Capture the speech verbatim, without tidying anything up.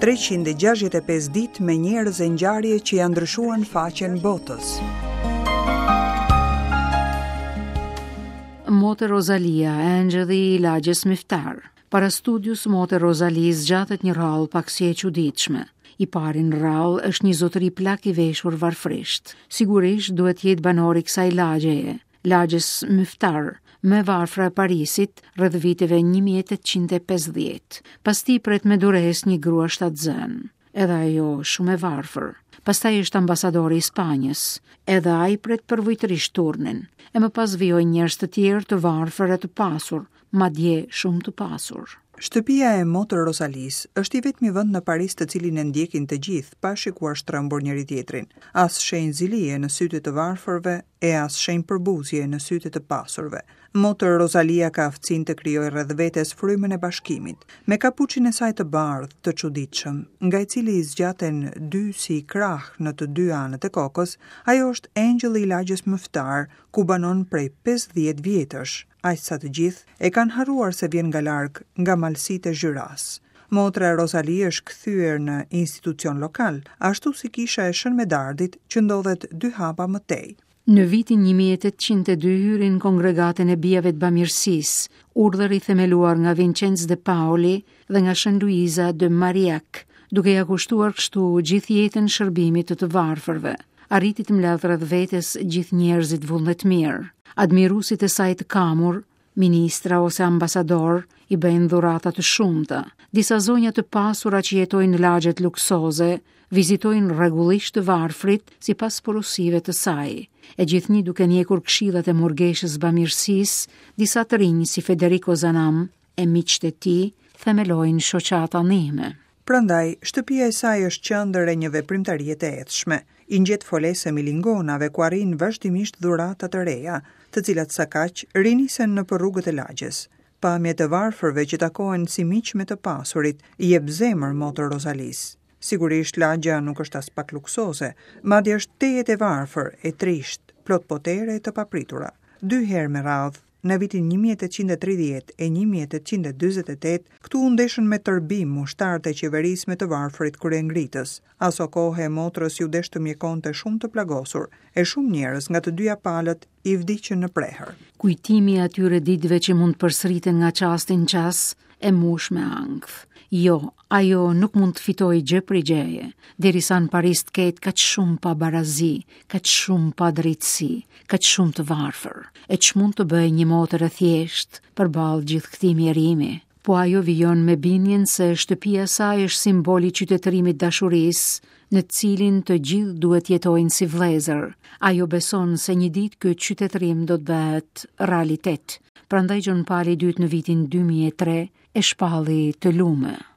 treqind e gjashtëdhjetë e pesë ditë me njerëz e ngjarje që janë ndryshuar faqen botës. Mote Rosalia, engjëlli i lagjes Miftar. Para studius, mote Rosalie zgjatet një rrallë paksi e çuditshme. I pari në rrallë është një zotëri plak i veshur varfrisht. Sigurisht duhet jetë banori kësaj lagjeje, lagjes Miftar, me varfra e Parisit rreth viteve një mijë e tetëqind e pesëdhjetë. Pas tij pret me dures një grua shtatzën, edhe ajo shumë e varfër. Pastaj është ambasadori i Spanjës, edhe ai pret përvojtërisht turnin. E më pas vijojnë njerëz të tjerë të varfër e të pasur, madje shumë të pasur. Shtëpia e motër Rosalis është i vetmi vend në Paris të cilin e ndjekin të gjithë pa shikuar shtrëmbur njëri tjetrin. As shenjë zilie në sytë të varfërve e as shenjë përbuzje në sytë të pasurve. Motër Rosalia ka aftësinë të krijojë rreth vetes frymën e bashkimit, me kapuçin e saj të bardhë të çuditshëm, nga i cili i zgjaten dy si krah në të dy anët e kokës. Ajo është engjëlli i lagjes Miftar, ku banon prej pesëdhjetë vjetësh. Aq sa të gjithë e kanë harruar se vjen nga larg, nga malësitë e zhyras. Motra Rosalie është kthyer në institucion lokal, ashtu si kisha e Shën Medardit që ndodhet dy hapa më tej. Në vitin një mijë e tetëqind e dy hyrin kongregatën e bijave të bamirësisë, urdhër i themeluar nga Vincenzo de Paoli dhe nga Shën Luiza de Marillac, duke ja kushtuar kështu gjithë jetën shërbimit të të varfërve. Arriti të mbledh rreth vetes gjithë njerëzit vullnet mirë. Admiruesit e saj të kamur, ministra ose ambasador, i bëjnë dhurata të shumta. Disa zonja të pasura që jetojnë në lagjet luksoze vizitojnë rregullisht të varfrit sipas porosive të saj. E gjithnjë duke njekur këshillat e murgeshës bamirësisë, disa të rinj si Federico Zanam e miqtë e tij themelojnë shoqata anime. Prandaj, shtëpia e saj është qendër e një veprimtarie të etshme. I ngjet folese milingonave ku arrin vazhdimisht dhurata të reja, të cilat sa kaq rinisen nëpër rrugët e lagjes. Pamjet e varfërve që takohen si miq me të pasurit i jep zemër motër Rosalis. Sigurisht lagja nuk është as pak luksoze, madje është tejet e varfër, e trisht, plot potere e të papritura. Dy herë me radhë, në vitin një mijë e tetëqind e tridhjetë e një mijë e tetëqind e dyzet e tetë, këtu u ndeshën me tërbim ushtarët e qeverisë me të varfrit kryengritës. Aso kohë e motrës ju desh të mjekonte shumë të plagosur, e shumë njerëz nga të dyja palët i vdiqën në prehër. Kujtimi i atyre ditëve që mund të përsëriten nga çasti në çast e mush me ankth. Jo, ajo nuk mund të fitojë gjë prej gjëje, derisa në Paris të ketë kaq shumë pabarazi, kaq shumë padrejtësi, kaq shumë të varfër. E ç'mund të bëjë një motër e thjesht përballë gjithë këtij mjerimi? Po ajo vijon me bindjen se shtëpia e saj është simboli i qytetërimit dashurisë, në të cilin të gjithë duhet jetojnë si vëllezër. Ajo beson se një ditë ky qytetërim do të bëhet realitet. Prandaj Gjon Pali i dytë në vitin dy mijë e tre e shpalli të lume.